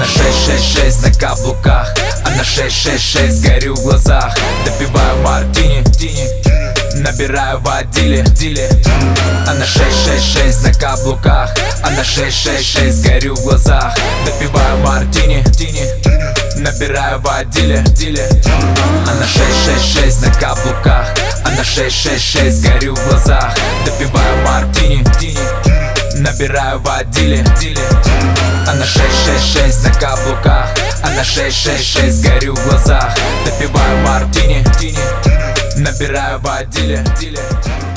Она 666 на каблуках, она 666, горю в глазах. Допиваю мартини, набираю в водиле. Она 666 на каблуках, она 666, горю в глазах. Допиваю мартини, набираю в водиле. Она 666 на каблуках, она 666, горю в глазах. Допиваю мартини, набираю в водиле. Она 666 на каблуках, она 666, горю в глазах. Допиваю мартини, набираю в водиле.